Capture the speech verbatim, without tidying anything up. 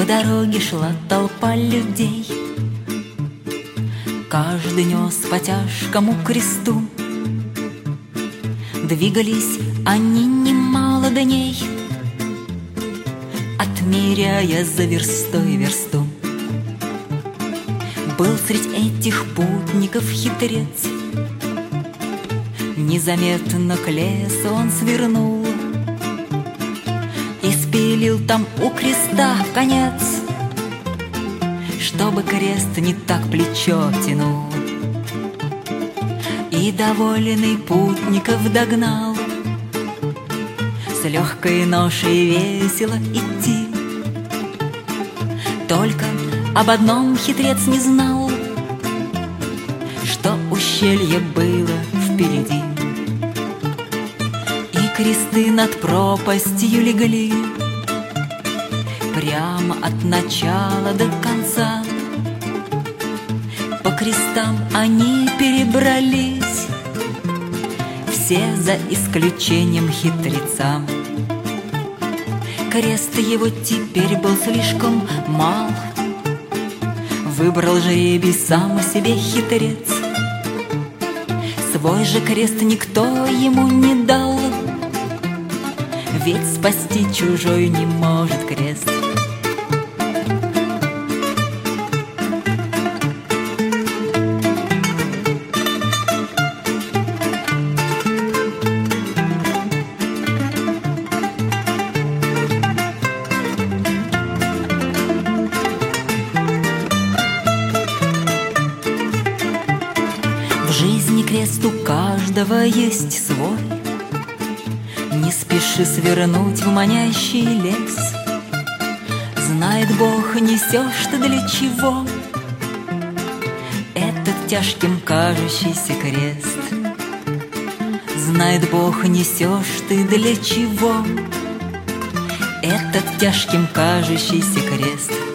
По дороге шла толпа людей, каждый нес по тяжкому кресту. Двигались они немало дней, отмеряя за верстой версту. Был средь этих путников хитрец, незаметно к лесу он свернул и спилил там у креста конец, чтобы крест не так плечо тянул. И довольный путников догнал, с легкой ношей весело идти. Только об одном хитрец не знал, что ущелье было впереди, и кресты над пропастью легли прямо от начала до конца. По крестам они перебрались, все за исключением хитреца. Крест его теперь был слишком мал, выбрал жребий сам себе хитрец. Свой же крест никто ему не дал, ведь спасти чужой не может крест. В жизни крест у каждого есть свой, не спеши свернуть в манящий лес. Знает Бог, несешь ты для чего этот тяжким кажущийся крест. Знает Бог, несешь ты для чего этот тяжким кажущийся крест.